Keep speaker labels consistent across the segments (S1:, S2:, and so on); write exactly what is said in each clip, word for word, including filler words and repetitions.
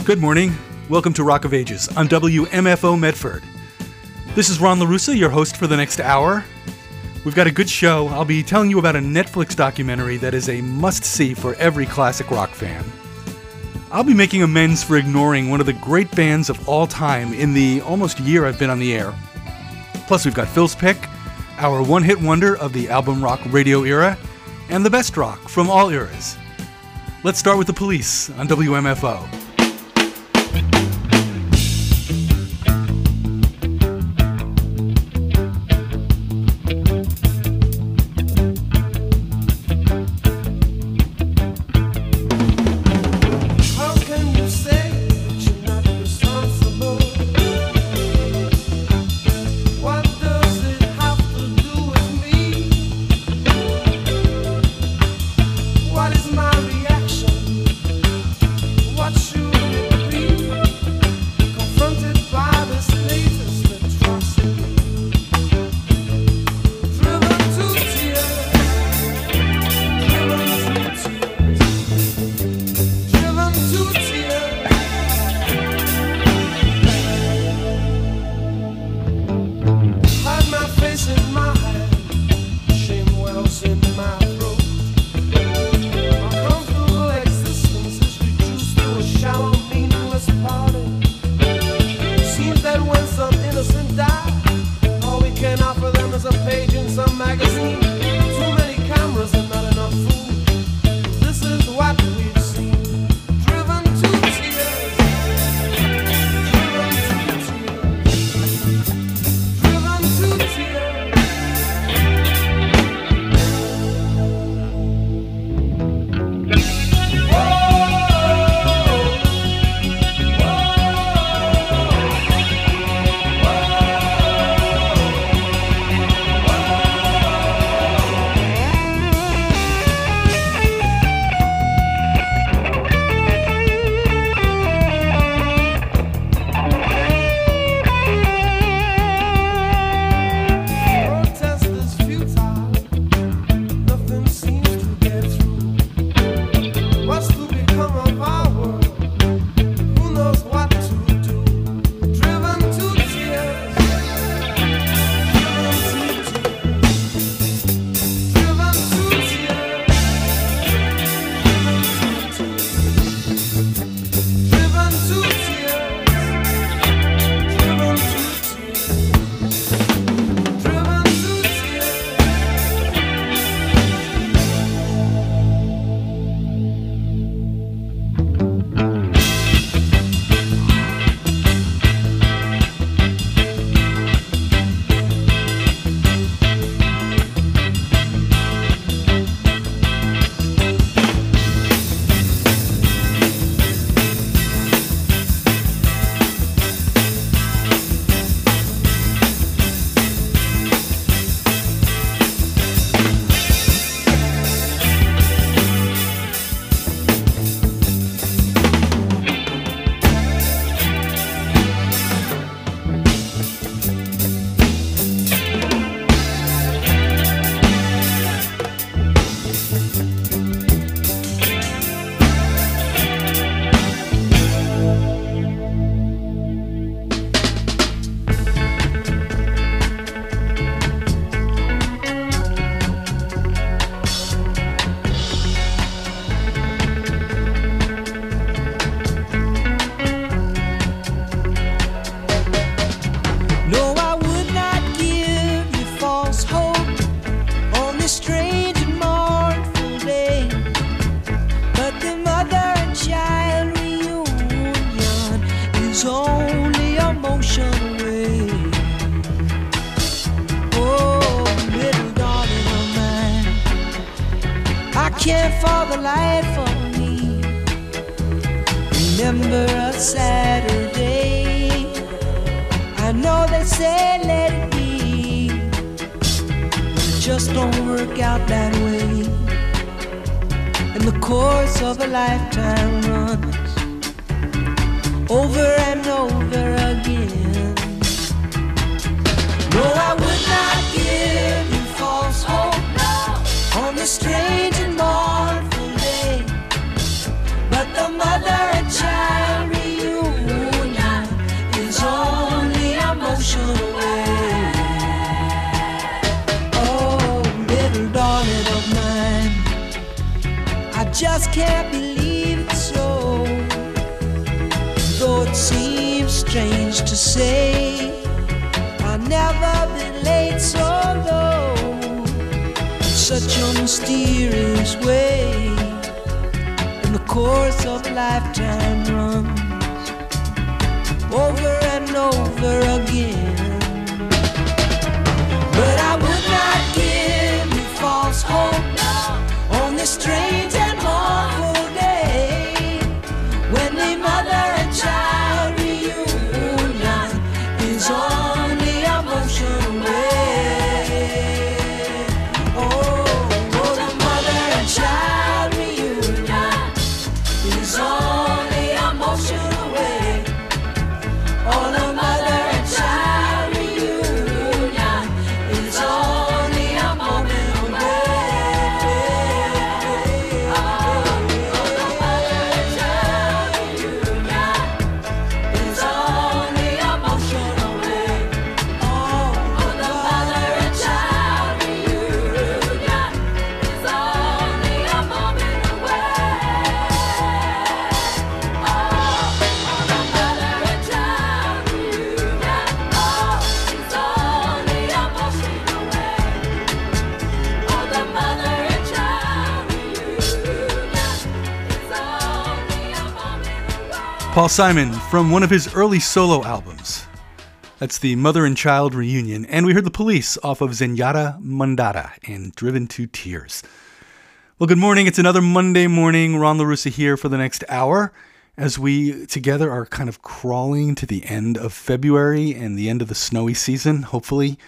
S1: Good morning. Welcome to Rock of Ages on W M F O Medford. This is Ron LaRussa, your host for the next hour. We've got a good show. I'll be telling you about a Netflix documentary that is a must-see for every classic rock fan. I'll be making amends for ignoring one of the great bands of all time in the almost year I've been on the air. Plus, we've got Phil's Pick, our one-hit wonder of the album rock radio era, and the best rock from all eras. Let's start with The Police on W M F O.
S2: Strange and mournful day, but the mother and child reunion just can't believe it's so. Though it seems strange to say, I've never been late so low. Such a mysterious way, and the course of lifetime runs over and over again. But I would not give you false hope on this strange and mournful day, when the mother and child reunion is on the emotional way. Oh, oh, the mother and child reunion is on the emotional way. Oh, the mother and child reunion is on the emotional way. Oh, the mother and child reunion is on the emotional way. Oh, the mother and child reunion is on the emotional way. Oh, the mother and child reunion, oh, is on the emotional way. Oh, the mother and child reunion is on the emotional way.
S1: Paul Simon from one of his early solo albums. That's the Mother and Child Reunion. And we heard The Police off of Zenyatta Mondatta and Driven to Tears. Well, good morning. It's another Monday morning. Ron LaRussa here for the next hour as we together are kind of crawling to the end of February and the end of the snowy season, hopefully.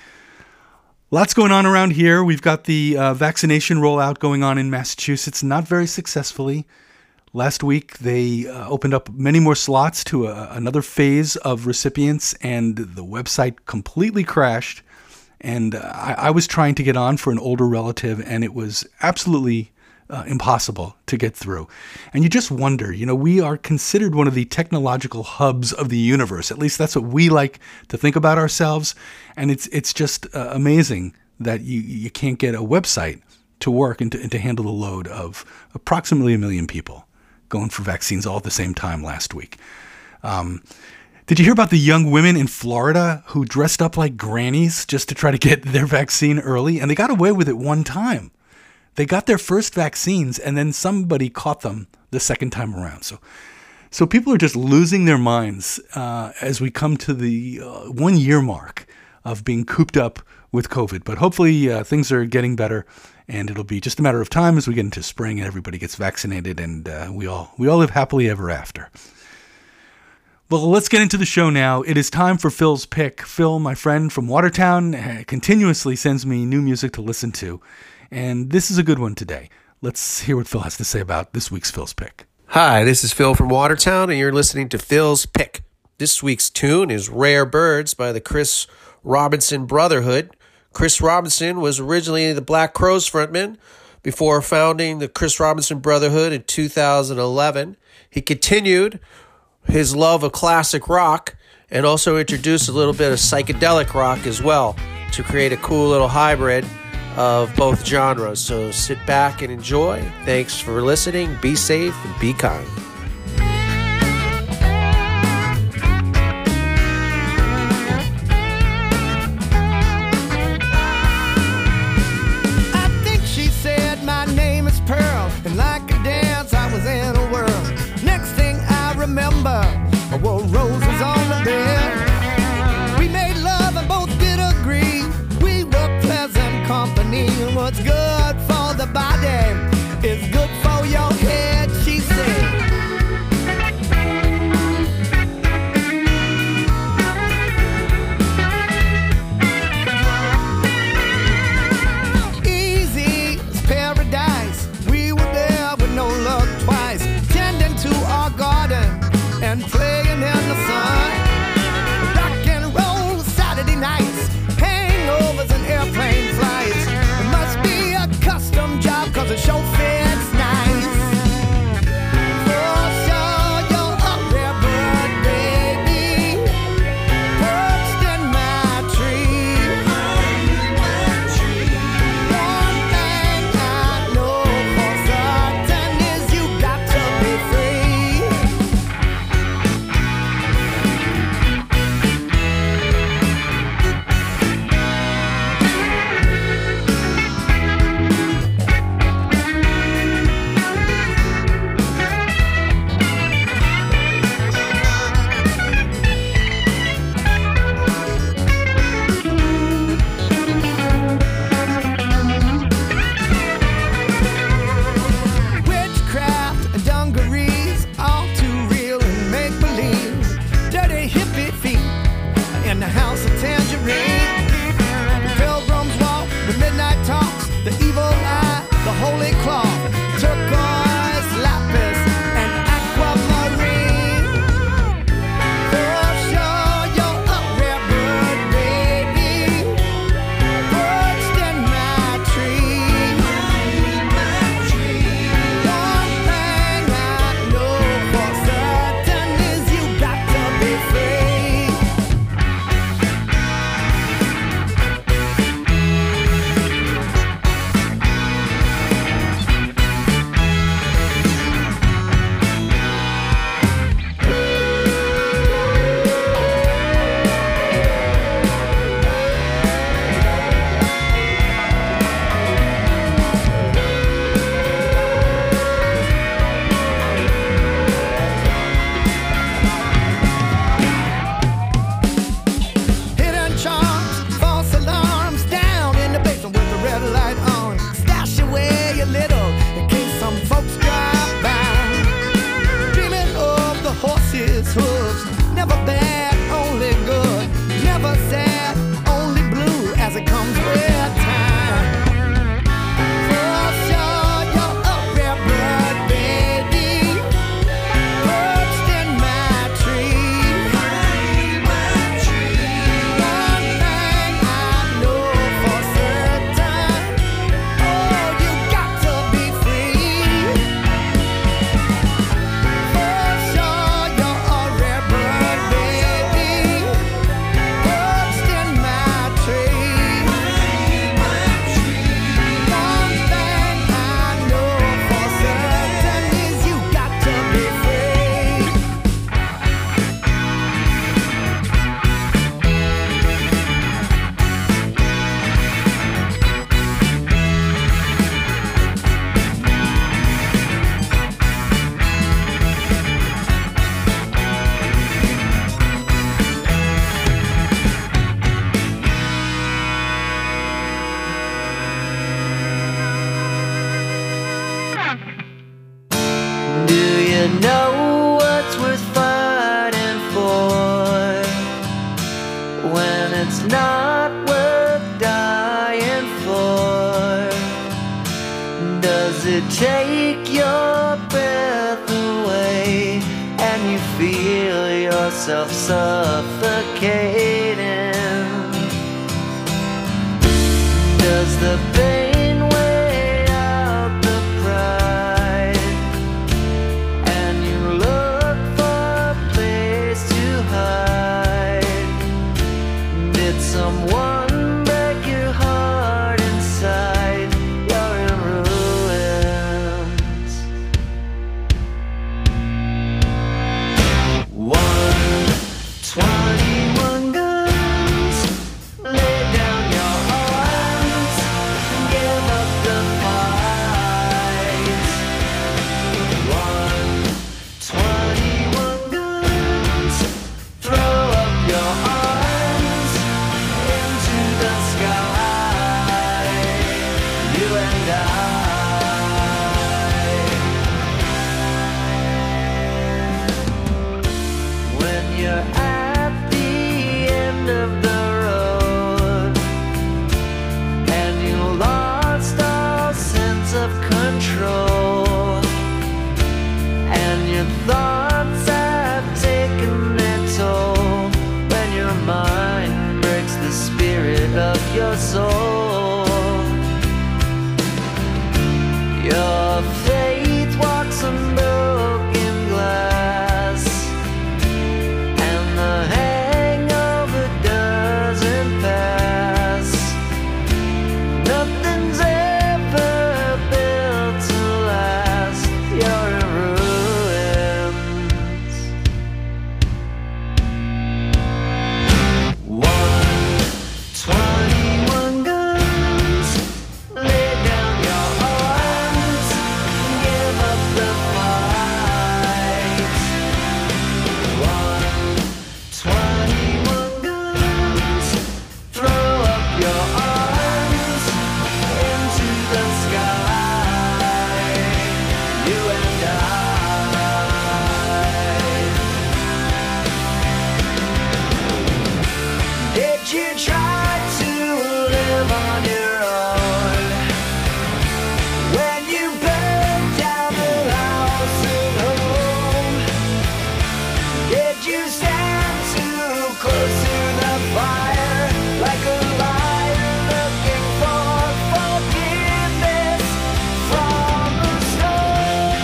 S1: Lots going on around here. We've got the uh, vaccination rollout going on in Massachusetts, not very successfully. Last week, they uh, opened up many more slots to a, another phase of recipients, and the website completely crashed. And uh, I, I was trying to get on for an older relative, and it was absolutely uh, impossible to get through. And you just wonder, you know, we are considered one of the technological hubs of the universe. At least that's what we like to think about ourselves. And it's it's just uh, amazing that you, you can't get a website to work and to, and to handle the load of approximately a million people going for vaccines all at the same time last week. Um, did you hear about the young women in Florida who dressed up like grannies just to try to get their vaccine early? And they got away with it one time. They got their first vaccines, and then somebody caught them the second time around. So so people are just losing their minds uh, as we come to the uh, one-year mark of being cooped up with COVID. But hopefully uh, things are getting better, and it'll be just a matter of time as we get into spring and everybody gets vaccinated, and uh, we all we all live happily ever after. Well, let's get into the show now. It is time for Phil's Pick. Phil, my friend from Watertown, uh, continuously sends me new music to listen to, and this is a good one today. Let's hear what Phil has to say about this week's Phil's Pick.
S3: Hi, this is Phil from Watertown, and you're listening to Phil's Pick. This week's tune is Rare Birds by the Chris Robinson Brotherhood. Chris Robinson was originally the Black Crowes frontman before founding the Chris Robinson Brotherhood in two thousand eleven. He continued his love of classic rock and also introduced a little bit of psychedelic rock as well to create a cool little hybrid of both genres. So sit back and enjoy. Thanks for listening. Be safe and be kind.
S4: I think she said my name is Pearl, and like a dance I was in a whirl. Next thing I remember, I wore roses on the bed. We made love and both did agree we were pleasant company. What's good for the body is good for your head, she said. Easy as paradise. We were there with no luck twice, tending to our garden and play
S5: Does it take your breath away and you feel yourself suffocating? Does the pain weigh out the pride and you look for a place to hide? Did someone break your heart inside? You're in ruins. One twenty-one guns, lay down your arms and give up the fight. One twenty-one guns, throw up your arms into the sky. You and I. When you're at the end of the road and you lost all sense of control and your thoughts have taken their toll, when your mind breaks the spirit of your soul, your faith walks on broken glass and the hangover doesn't pass. Nothing's ever built to last. You're in ruins. One twenty-one guns, lay down your arms and give up the fight. One twenty-one guns, throw up your arms into the sky. You and I. Did you try to live on your own when you burned down the house at home? Did you stand too close to the fire like a liar looking for forgiveness from the storm?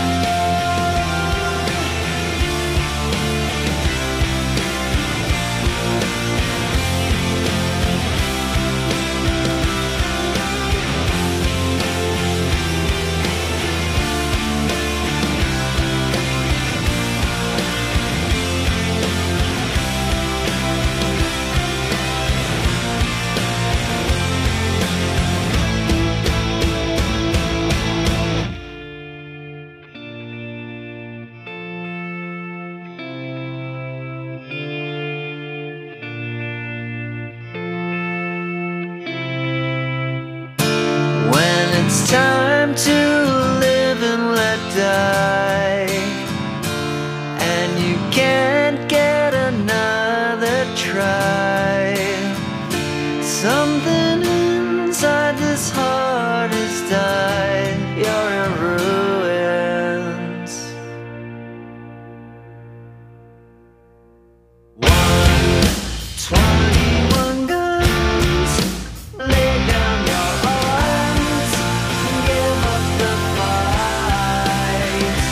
S5: When it's time to live and let die, and you can't get another try, something inside this heart has died. You're in ruins. One twenty-one guns, lay down your arms and give up the fight.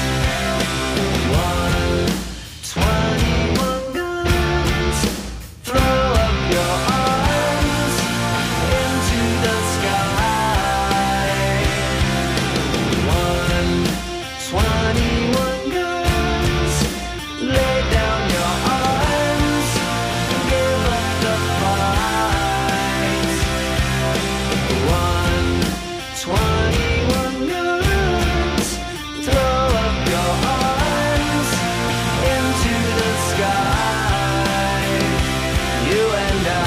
S5: One twenty-one guns, throw up your arms into the sky. One twenty-one guns, lay down your arms and give up the fight. One twenty-one guns, throw up your arms into the sky. You and I.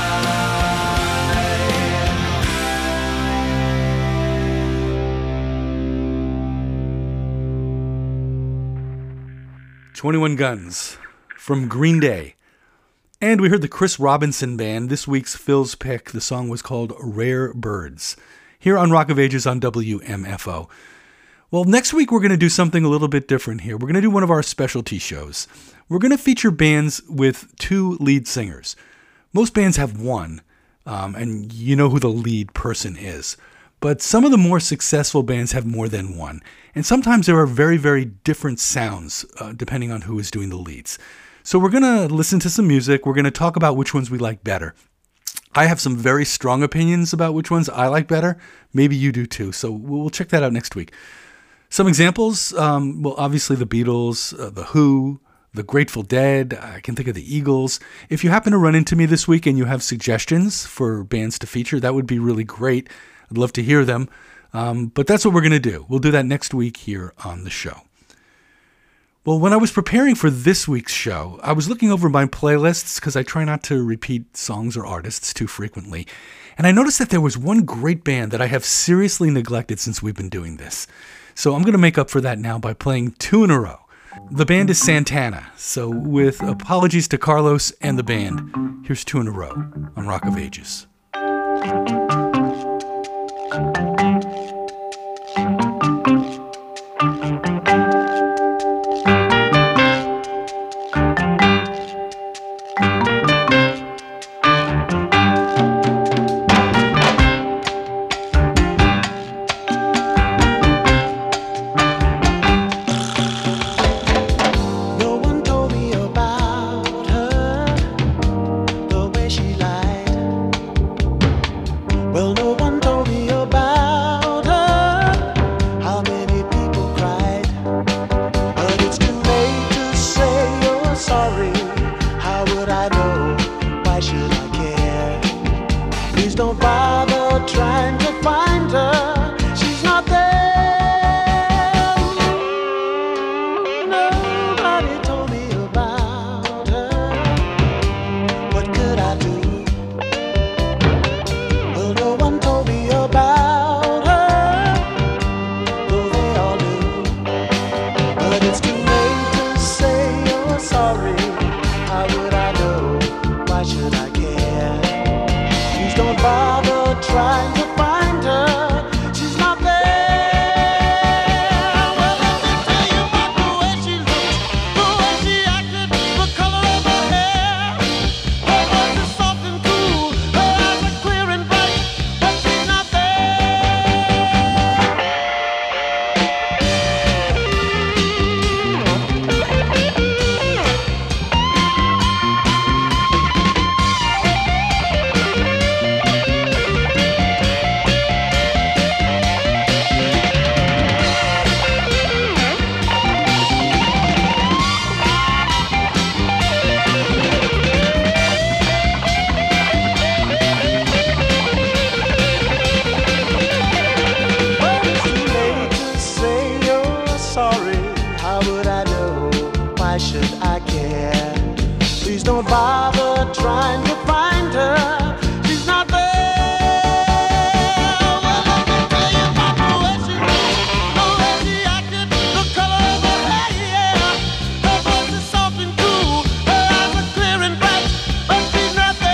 S1: twenty-one Guns from Green Day. And we heard the Chris Robinson Band, this week's Phil's pick. The song was called Rare Birds. Here on Rock of Ages on W M F O. Well, next week we're going to do something a little bit different here. We're going to do one of our specialty shows. We're going to feature bands with two lead singers. Most bands have one, um, and you know who the lead person is. But some of the more successful bands have more than one. And sometimes there are very, very different sounds uh, depending on who is doing the leads. So we're going to listen to some music. We're going to talk about which ones we like better. I have some very strong opinions about which ones I like better. Maybe you do too. So we'll check that out next week. Some examples, um, well, obviously the Beatles, uh, The Who, The Grateful Dead, I can think of the Eagles. If you happen to run into me this week and you have suggestions for bands to feature, that would be really great. I'd love to hear them. Um, but that's what we're going to do. We'll do that next week here on the show. Well, when I was preparing for this week's show, I was looking over my playlists because I try not to repeat songs or artists too frequently. And I noticed that there was one great band that I have seriously neglected since we've been doing this. So I'm going to make up for that now by playing two in a row. The band is Santana. So with apologies to Carlos and the band, here's two in a row on Rock of Ages.
S6: No one told me about her, the way she lied. Well, no one told me about her, how many people cried. But it's too late to say you're sorry. How would I know? Why should I care? Please don't bother trying to find her. She's not there. Nobody told me about her. What could I do? Well, no one told me about her, though they all do. But it's too late to say you're sorry. How would I know? Why should I care? Please don't bother trying to find her. She's not there. Well, let me tell you about the way she looked, the way she acted, the color of her hair. Her voice is soft and cool, her eyes are clear and bright, but she's not Well, it's too late to say you're sorry. How would I know? Why should I care? Please don't bother trying to find her. She's not there. Well, let me tell you about the way she looked, the way she acted, the color of her hair. Her voice is soft and cool, her eyes are clear and bright, but she's not there.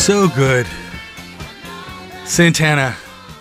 S1: So good. Santana.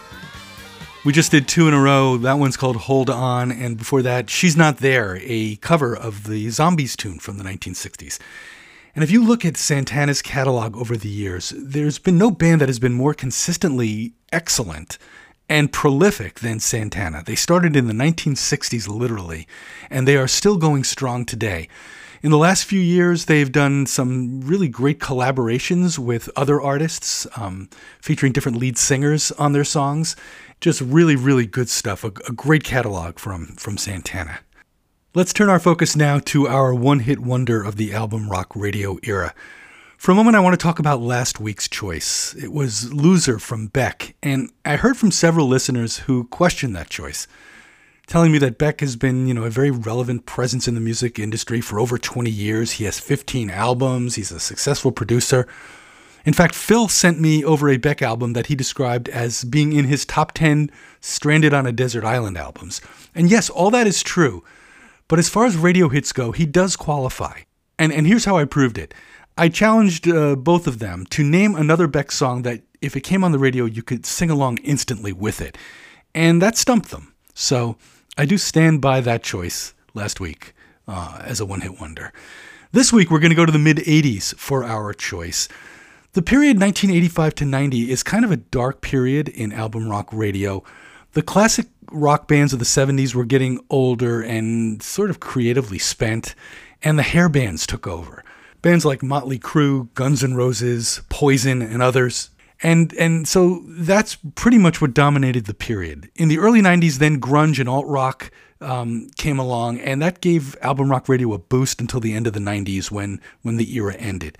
S1: We just did two in a row. That one's called Hold On, and before that, She's Not There, a cover of the Zombies tune from the nineteen sixties. And if you look at Santana's catalog over the years, there's been no band that has been more consistently excellent and prolific than Santana. They started in the nineteen sixties, literally, and they are still going strong today. In the last few years, they've done some really great collaborations with other artists, um, featuring different lead singers on their songs. Just really, really good stuff. A, a great catalog from, from Santana. Let's turn our focus now to our one-hit wonder of the album rock radio era. For a moment, I want to talk about last week's choice. It was Loser from Beck, and I heard from several listeners who questioned that choice, telling me that Beck has been, you know, a very relevant presence in the music industry for over twenty years. He has fifteen albums. He's a successful producer. In fact, Phil sent me over a Beck album that he described as being in his top ten Stranded on a Desert Island albums. And yes, all that is true. But as far as radio hits go, he does qualify. And and here's how I proved it. I challenged uh, both of them to name another Beck song that, if it came on the radio, you could sing along instantly with it. And that stumped them. So I do stand by that choice last week uh, as a one-hit wonder. This week, we're going to go to the mid-eighties for our choice. The period nineteen eighty-five to ninety is kind of a dark period in album rock radio. The classic rock bands of the seventies were getting older and sort of creatively spent, and the hair bands took over. Bands like Motley Crue, Guns N' Roses, Poison, and others. And and so that's pretty much what dominated the period. In the early nineties, then grunge and alt-rock um, came along, and that gave album rock radio a boost until the end of the nineties when, when the era ended.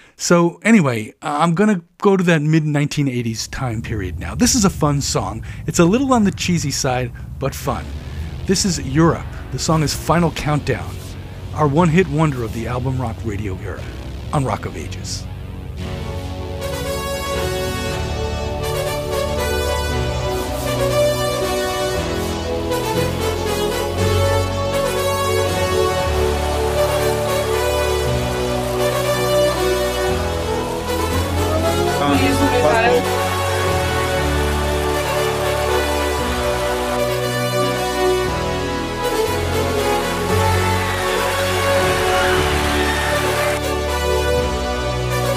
S1: So anyway, I'm going to go to that mid nineteen eighties time period now. This is a fun song. It's a little on the cheesy side, but fun. This is Europe. The song is Final Countdown, our one-hit wonder of the album rock radio era on Rock of Ages.
S7: Thank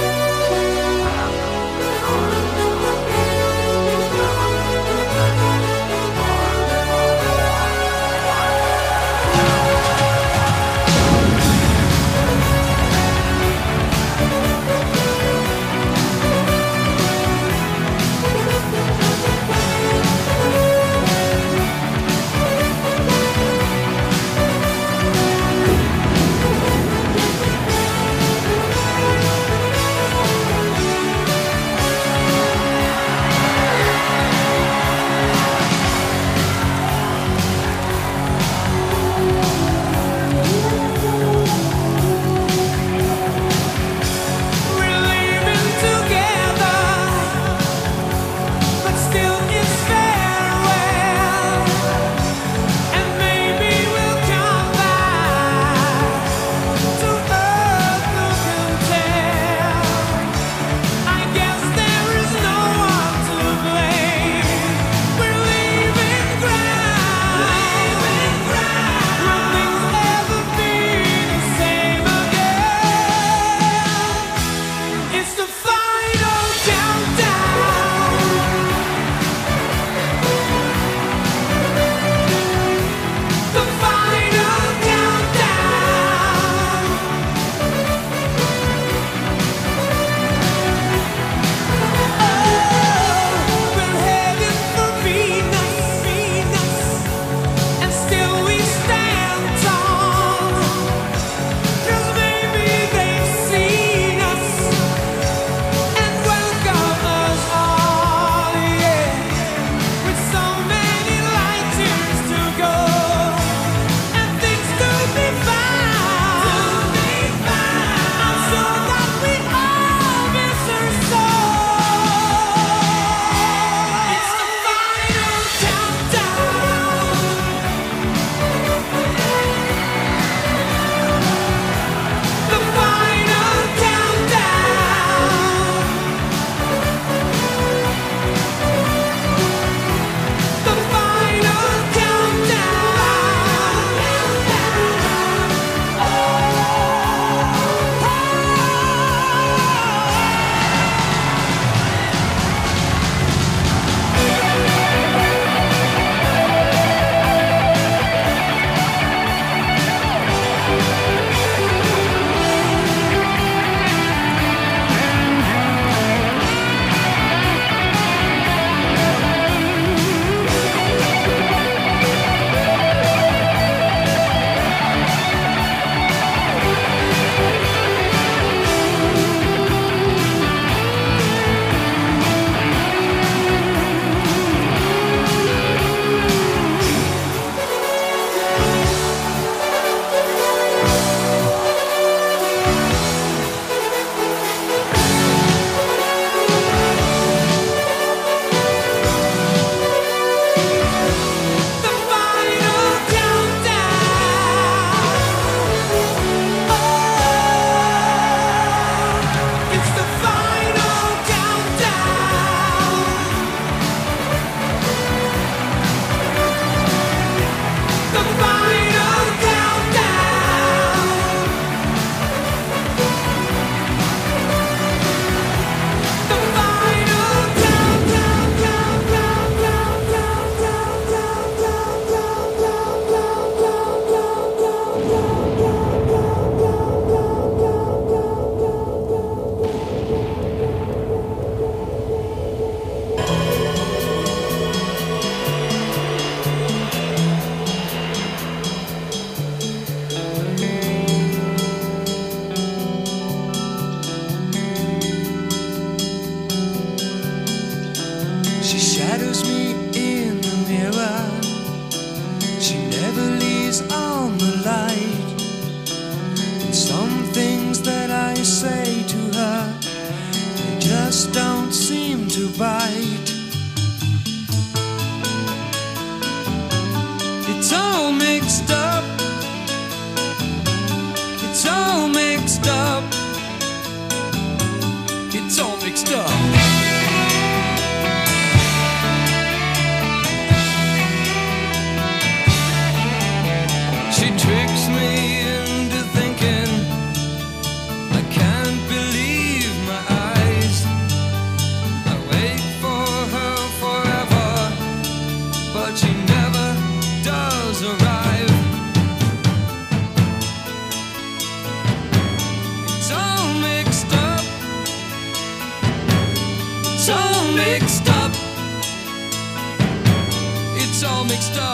S7: It's all mixed up.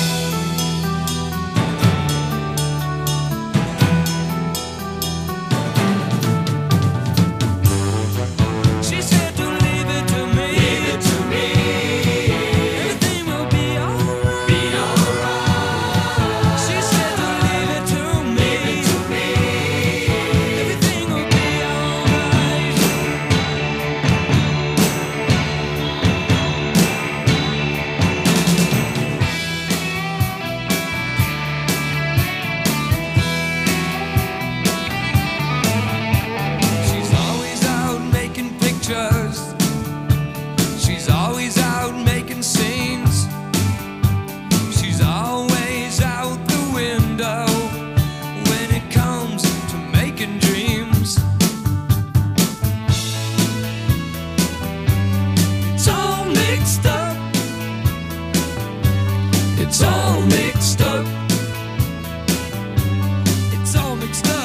S7: She said to leave it to me. Leave it to me. Everything will be alright. Be alright. She said to leave it to me. Leave it to me. Everything will be alright. She's always out making pictures. She's always out making scenes. She's always out the window when it comes to making dreams. It's all mixed up. It's all mixed up. It's all mixed up.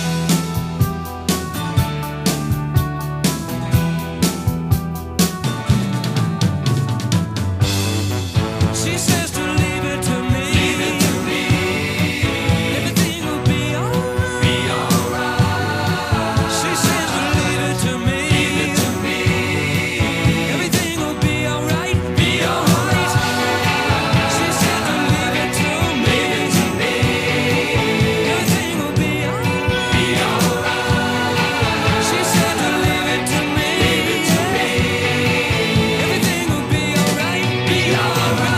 S7: She says to leave it to me. Leave it to me. Everything will be alright. Be alright. She says to leave it to me. Leave it to me. Everything will be alright. Be alright. She said to leave it to me. Leave it to me. Everything will be alright. Be alright. She said to leave it to me. Leave it to me. Everything will be alright. Be alright.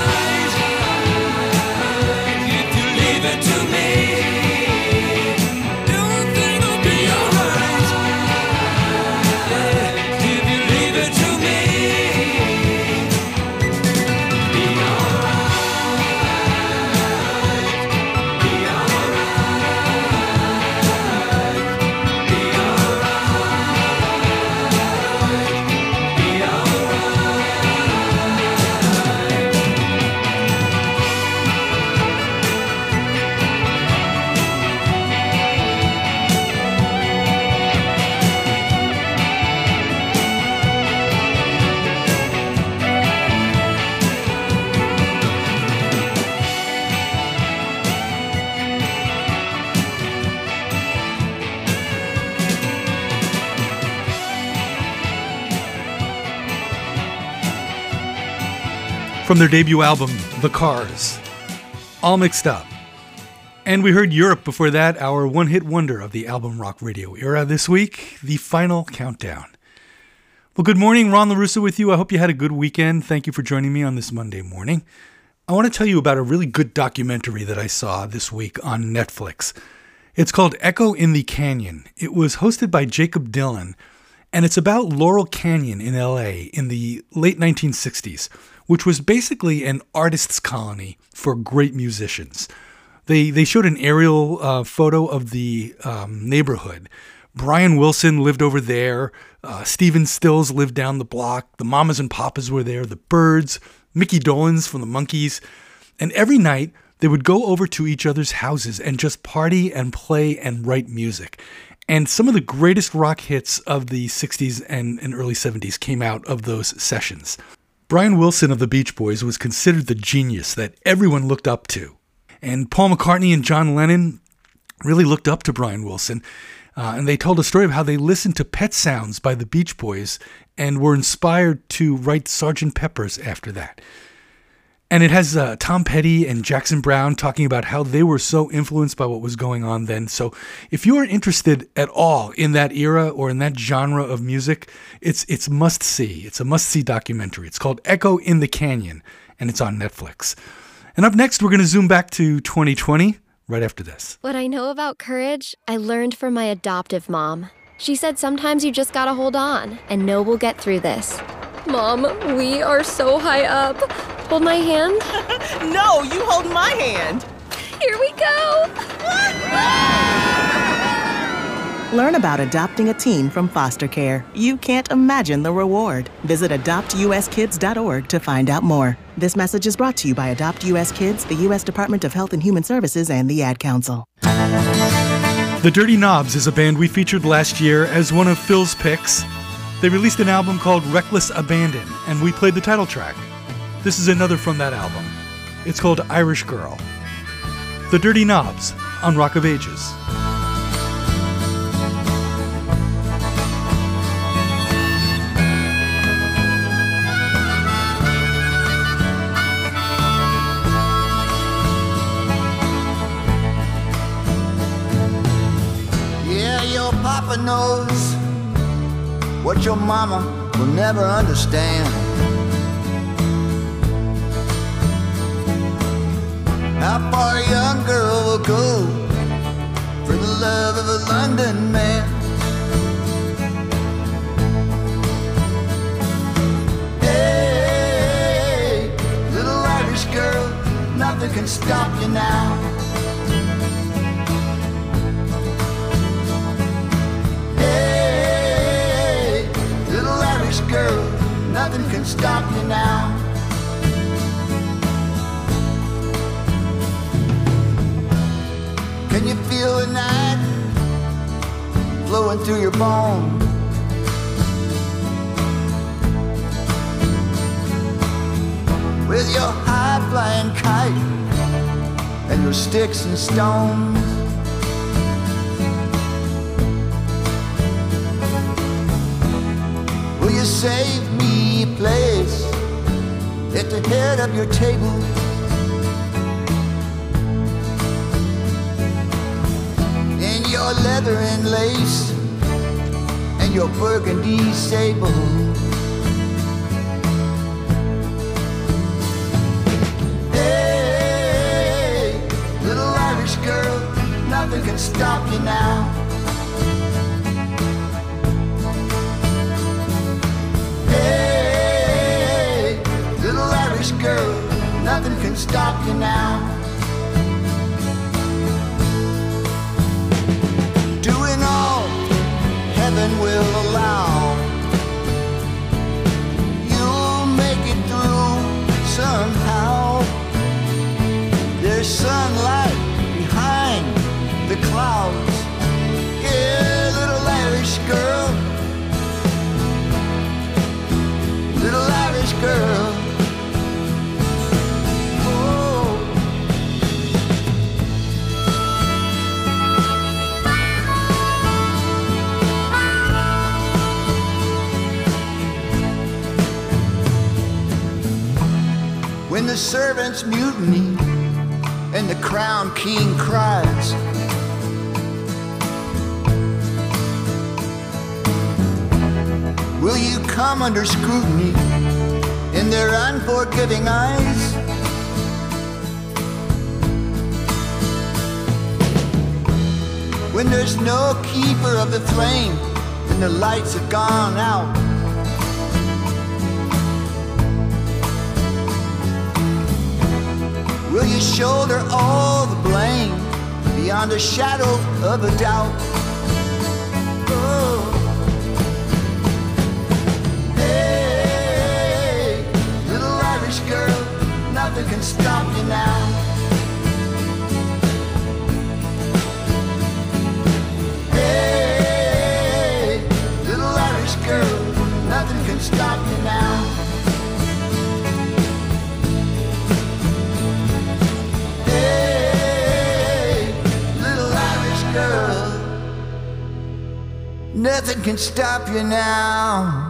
S7: If you leave it to me, everything will be alright. Yeah, if you leave it to me, be alright. Be
S1: From their debut album, The Cars, All Mixed Up. And we heard Europe before that, our one-hit wonder of the album rock radio era. This week, the final countdown. Well, good morning, Ron LaRussa with you. I hope you had a good weekend. Thank you for joining me on this Monday morning. I want to tell you about a really good documentary that I saw this week on Netflix. It's called Echo in the Canyon. It was hosted by Jacob Dylan, and it's about Laurel Canyon in L A in the late nineteen sixties, which was basically an artist's colony for great musicians. They they showed an aerial uh, photo of the um, neighborhood. Brian Wilson lived over there. Uh, Stephen Stills lived down the block. The Mamas and Papas were there. The Byrds, Mickey Dolenz from the Monkees. And every night, they would go over to each other's houses and just party and play and write music. And some of the greatest rock hits of the sixties and, and early seventies came out of those sessions. Brian Wilson of the Beach Boys was considered the genius that everyone looked up to. And Paul McCartney and John Lennon really looked up to Brian Wilson. Uh, and they told a story of how they listened to Pet Sounds by the Beach Boys and were inspired to write Sergeant Pepper's after that. And it has uh, Tom Petty and Jackson Browne talking about how they were so influenced by what was going on then. So if you are interested at all in that era or in that genre of music, it's it's must-see. It's a must-see documentary. It's called Echo in the Canyon, and it's on Netflix. And up next, we're going to zoom back to twenty twenty right after this.
S8: What I know about courage, I learned from my adoptive mom. She said sometimes you just gotta hold on and know we'll get through this. Mom, we are so high up. Hold my hand.
S9: No, you hold my hand.
S8: Here we go.
S9: Learn about adopting a teen from foster care. You can't imagine the reward. Visit adopt u s kids dot org to find out more. This message is brought to you by Adopt U S Kids, the U S Department of Health and Human Services, and the Ad Council.
S1: The Dirty Knobs is a band we featured last year as one of Phil's picks. They released an album called Reckless Abandon, and we played the title track. This is another from that album. It's called Irish Girl. The Dirty Knobs on Rock of Ages.
S10: Yeah, your papa knows what your mama will never understand. How far a young girl will go for the love of a London man. Hey, little Irish girl, nothing can stop you now. Hey, little Irish girl, nothing can stop you now. Can you feel the night flowing through your bones? With your high-flying kite and your sticks and stones. Will you save me a place at the head of your table? Your leather and lace and your burgundy sable. Hey, little Irish girl, nothing can stop you now. Hey, little Irish girl, nothing can stop you now. Doing all heaven will allow, you'll make it through somehow. There's sunlight behind the clouds. Yeah, little Irish girl, little Irish girl. When the servants mutiny and the crown king cries, will you come under scrutiny in their unforgiving eyes? When there's no keeper of the flame and the lights have gone out, will you shoulder all the blame beyond a shadow of a doubt? Oh. Hey, little Irish girl, nothing can stop you now. Hey, little Irish girl, nothing can stop you now. Nothing can stop you now.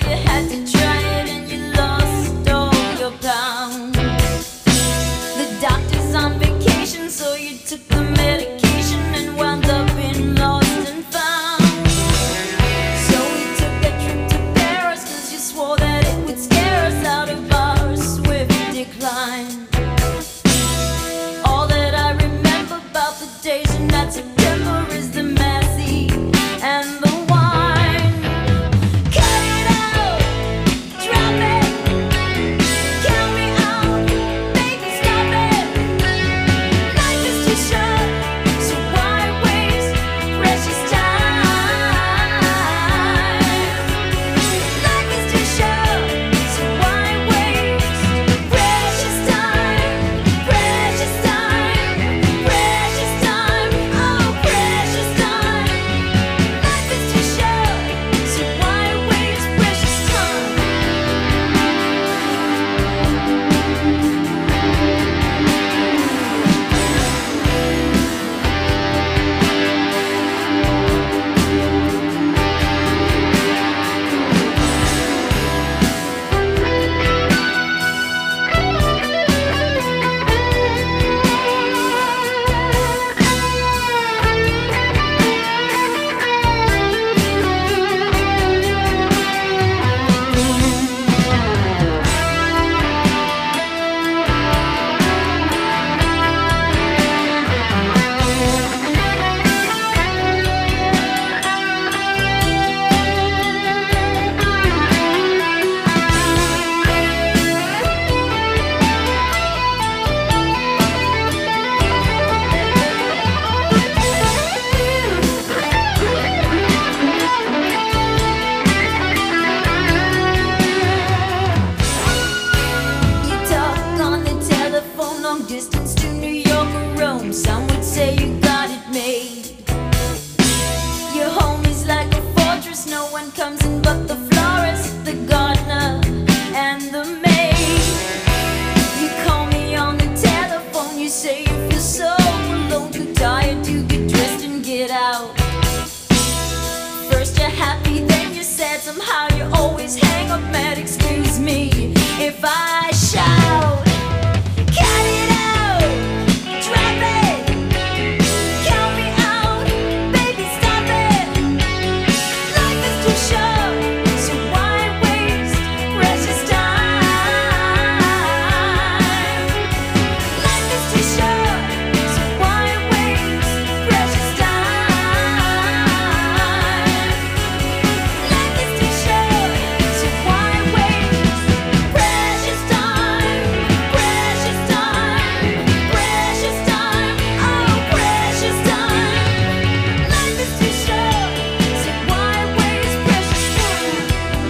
S2: you had to try it and you lost all your pounds. The doctor's on vacation, so you took the medication and wound up in lost and found. So we took that trip to Paris, cause you swore that it would scare us out of our swift decline. All that I remember about the days in that September is the Massey and the wine. Cut it out, drop it, count me out, baby, stop it. Life is too short, so why waste precious time? Life is too short, so why waste precious time? Precious time, precious time, oh precious time. Life is too short, so why waste precious time? You talk on the telephone, long distance to New York or Rome. Some would say you got it made. Your home is like a fortress, no one comes in but the florist, the gardener, and the maid. You call me on the telephone, you say you feel so alone, too tired to get dressed and get out. First you're happy, then you're sad, somehow you always hang up mad. Excuse me if I shout. Cut it out, drop it, count me out, baby, stop it. Life is too short, so why waste precious time? Life is too short, so why waste precious time? Life is too short, so why waste precious time? Precious time, precious time, oh precious time. Life is too short, so why waste precious time?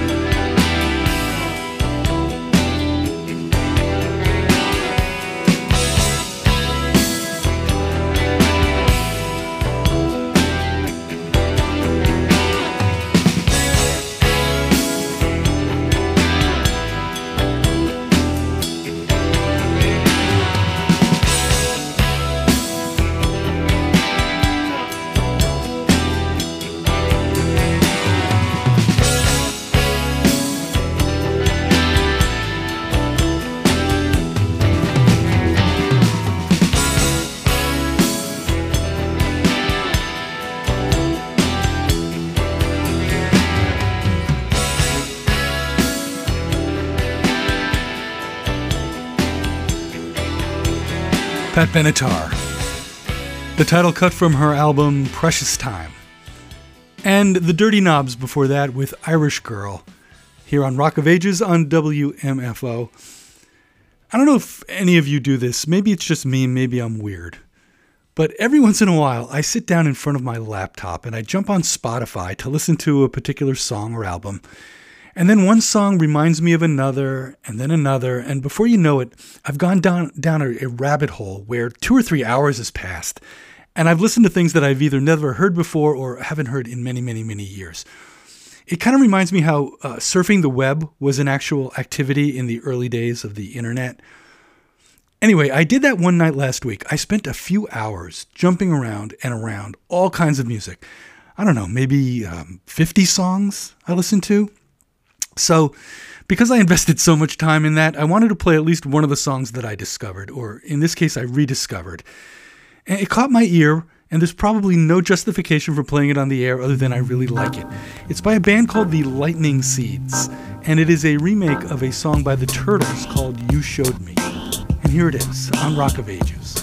S1: Pat Benatar. The title cut from her album Precious Time. And the Dirty Knobs before that with Irish Girl, here on Rock of Ages on W M F O. I don't know if any of you do this. Maybe it's just me, maybe I'm weird. But every once in a while, I sit down in front of my laptop and I jump on Spotify to listen to a particular song or album. And then one song reminds me of another, and then another, and before you know it, I've gone down down a, a rabbit hole where two or three hours has passed, and I've listened to things that I've either never heard before or haven't heard in many, many, many years. It kind of reminds me how uh, surfing the web was an actual activity in the early days of the internet. Anyway, I did that one night last week. I spent a few hours jumping around and around all kinds of music. I don't know, maybe um, fifty songs I listened to. So, because I invested so much time in that, I wanted to play at least one of the songs that I discovered, or in this case, I rediscovered. And it caught my ear, and there's probably no justification for playing it on the air other than I really like it. It's by a band called the Lightning Seeds, and it is a remake of a song by the Turtles called You Showed Me. And here it is, on Rock of Ages.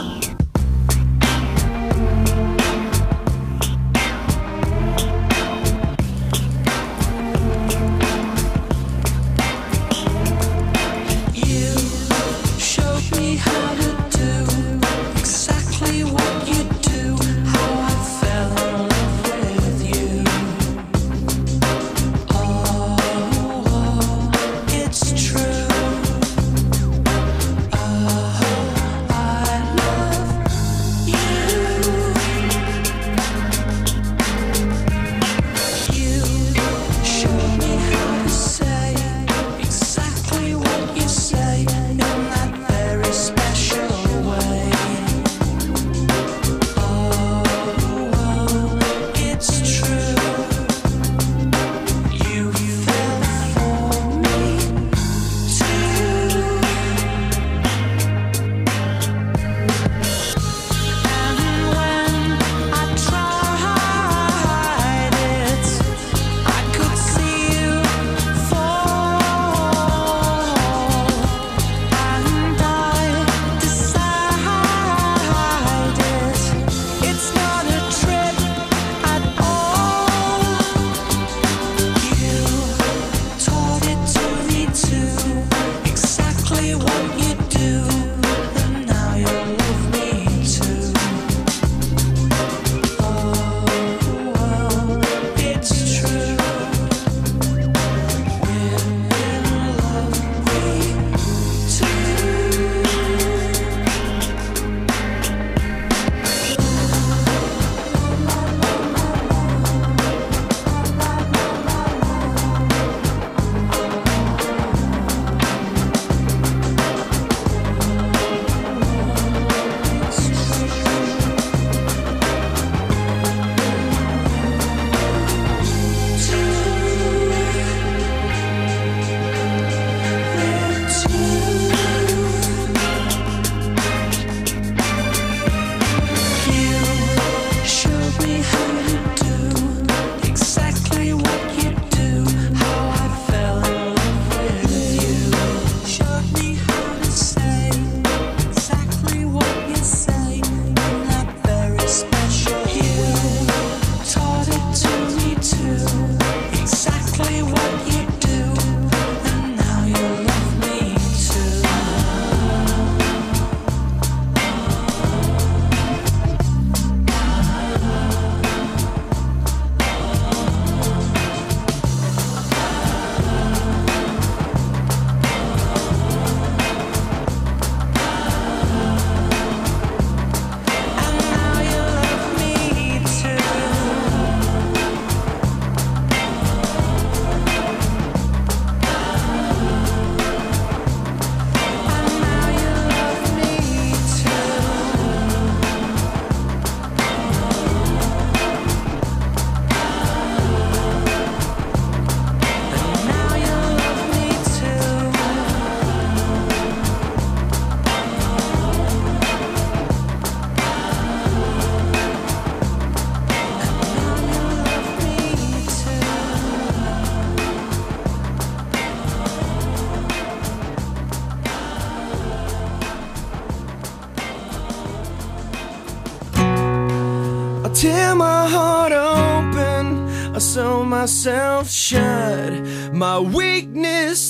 S11: tear my heart open, I sew myself shut. My weakness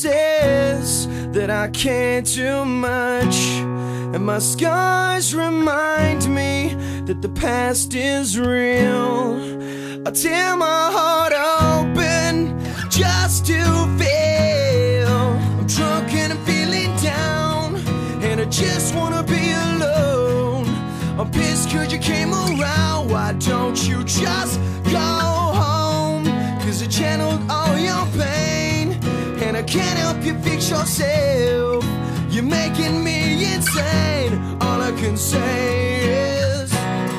S11: is that I can't do much, and my scars remind me that the past is real. I tear my heart open just to feel. I'm drunk and I'm feeling down, and I just wanna be alone. I'm pissed 'cause you came around. Why don't you just go home? 'Cause I channeled all your pain, and I can't help you fix yourself. You're making me insane. All I can say is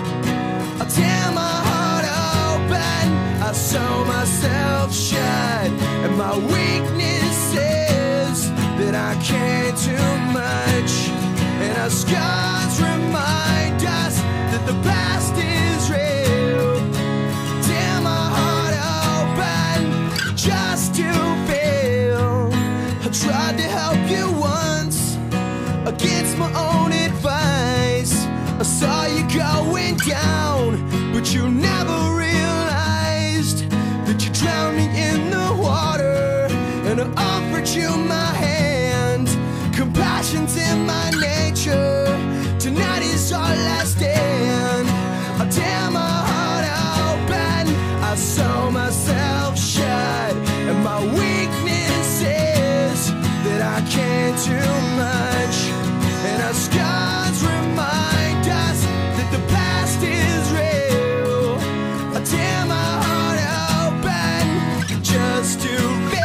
S11: I tear my heart open, I sew myself shut, and my weak can't too much. And our scars remind us that the past is real. Tear my heart open just to feel. I tried to help you once against my own advice. I saw you going down, but you never realized that you drowned me in the water. And I offered you my hand. Compassion's in my nature. Tonight is our last stand. I tear my heart open. I sew myself shut. And my weakness is that I can't too much. And our scars remind us that the past is real. I tear my heart open just to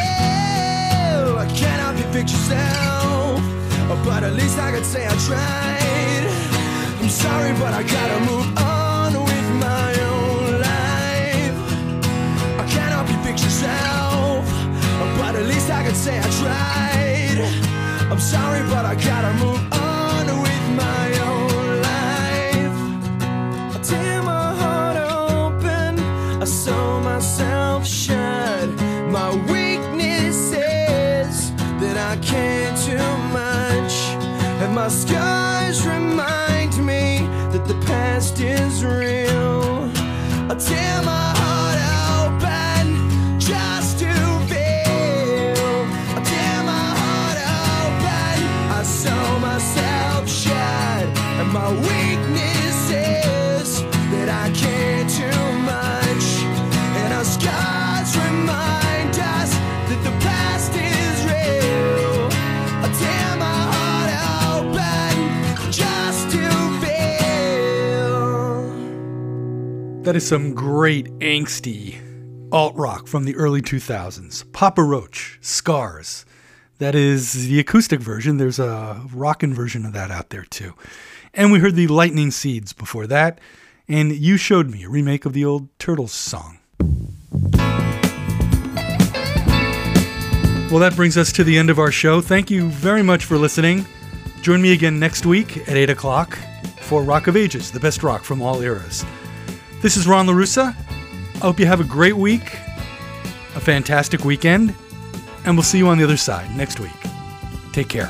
S11: feel. I can't help you fix yourself, but at least I could say I tried. I'm sorry, but I gotta move on with my own life. I can't help you fix yourself, but at least I could say I tried. I'm sorry, but I gotta move on with my own life. I tear my heart open, I sew myself shut. My weakness is that I can't too much. And my scars remind me that the past is real. I tear my heart open just to feel. I tear my heart open, I sew myself shut. And my weakness is that I can't too much. And our scars remind us that the past is real. I tear my heart open just to feel.
S1: That is some great angsty alt rock from the early two thousands. Papa Roach, Scars. That is the acoustic version. There's a rockin' version of that out there too. And we heard the Lightning Seeds before that. And You Showed Me, a remake of the old Turtles song. Well, that brings us to the end of our show. Thank you very much for listening. Join me again next week at eight o'clock for Rock of Ages, the best rock from all eras. This is Ron LaRussa. I hope you have a great week, a fantastic weekend, and we'll see you on the other side next week. Take care.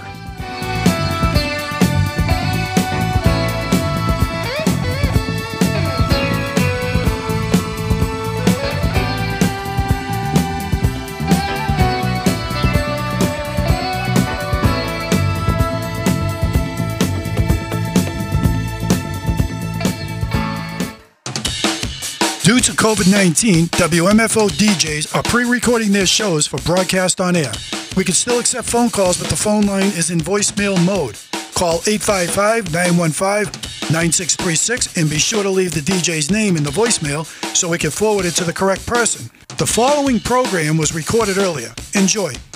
S12: Due to COVID nineteen, W M F O D Js are pre-recording their shows for broadcast on air. We can still accept phone calls, but the phone line is in voicemail mode. Call eight five five, nine one five, nine six three six and be sure to leave the D J's name in the voicemail so we can forward it to the correct person. The following program was recorded earlier. Enjoy.